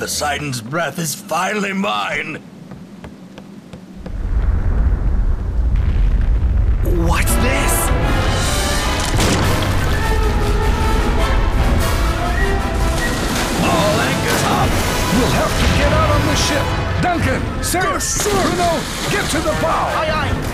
Poseidon's breath is finally mine! What's this? All anchors up! We'll have to get out on the ship. Duncan, Sam, Bruno, get to the bow. Aye, aye.